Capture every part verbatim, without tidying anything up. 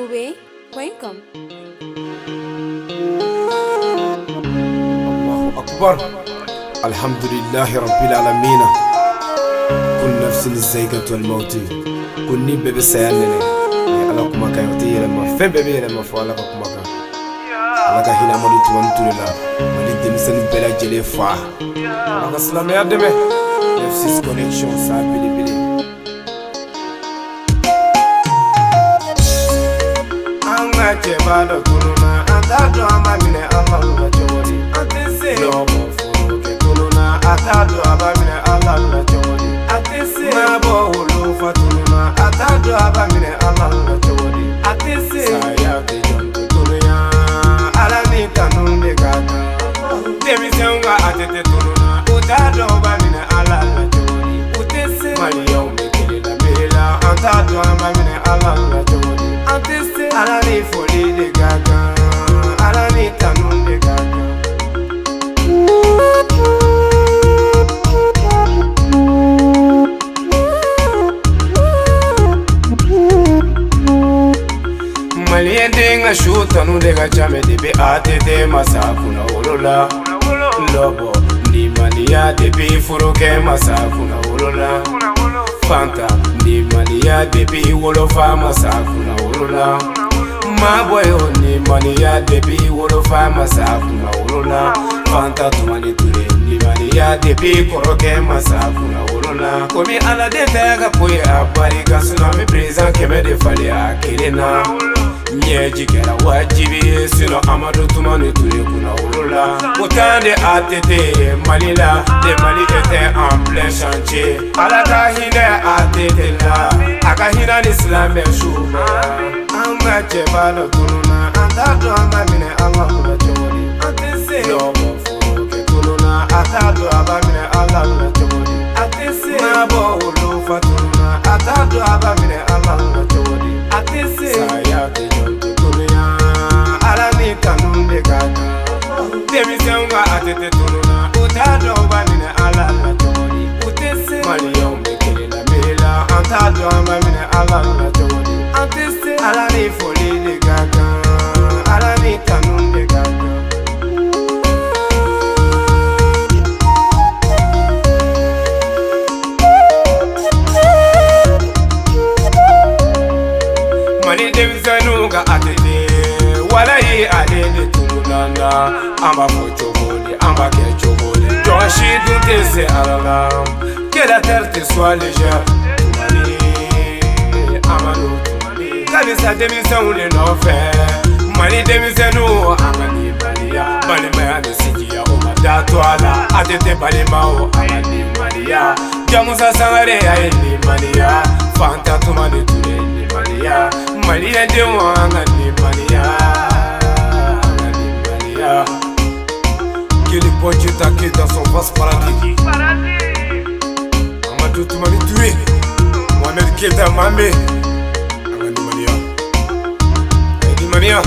Zoe, welcome. الله أكبر. الحمد لله رب العالمين. كل نفس الزيغة والموت كل بيبي سيانني علىكم كايوتي لما فين بيبي لما فعلكم كان على هنا مدو توانتولا مدي دمسن بلا جلي فا على سلام يا دمي نفسيس كونيكشن سابيلي بيلي أنا جبالو كلنا أنتادو أما من الله جوري أنتسي لومو فوق كلنا أنتادو أما من الله جوري أنتسي ما بقولو فتلنا أنتادو أما من الله جوري أنتسي ساياتي جنتو كلنا على نيتانو نيكاتا تمسيونغا أتتي كلنا أنتادو أما من الله جوري أنتسي ماليوم بكلي لميلا أنتادو أما من الله جوري أنتسي على نيفولي نيكاتا على نيتانو نيكاتا Maliendinga shuta nudega chame dibe atete masakuna ulola Lobo ni mania dibe furuke masakuna ulola Fanta ni mania dibe wolofa masakuna ulola Maboyo ni mania dibe wolofa masakuna ulola Fanta tumani ture ni mania dibe koroke masakuna ulola Komi ala detega poye apari kasuna mi preza keme de fali akirina Nyeji kera wajibi sino amadu tumani ture kuna ulola Utande atete malila de mali était en plein chantier Ala kahine atete la akahina n'islam shuba Anga chebalo kuluna antado amba mine Allah la chori Atese lobo fuke kuluna atado amba mine Allah la chori Atese mabo ulu fatuna atado amba mine Allah la chori Atese sayate Kanunde kata Temisenga atete tuluna Utado bamine ala la tori Utese Maliyom bekele la mela Antado bamine ala la tori Antese Ala ni foli de gaga Ala ni kanunde gaga Mali demisenuga atete Walayi alele tulunana Amba fochoboli, amba kechoboli Joshi dute se alala Que la terre te soit légère Tumani, amano tumani Kabisa demise ule nofe Mani demise nu Amani baliya Bali maya nesijiya Oma datwala Atete bali mao Amani maniya Jamusa sangare ya ili maniya Fanta tumani tule ili maniya Maliya dewa angani maniya Que les points Dieu t'accueillent dans son vaste paradis Amadou Toumani tué Mohamed Keita Mamé Amadi Mania Amadi Mania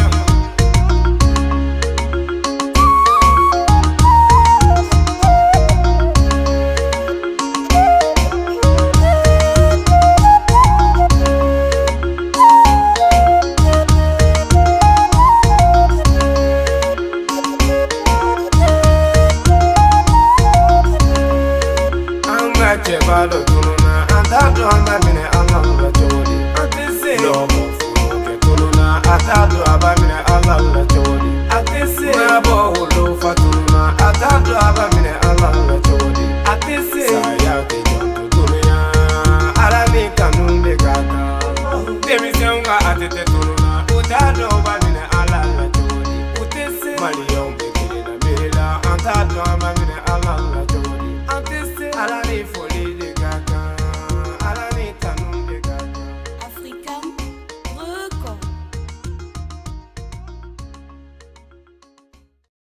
Chebalo tuluna Antado amba mine Allah la chori Atese Lobo fuke tuluna Atado amba mine Allah la chori Atese Mabo ulu fatuluna Atado amba mine Allah la chori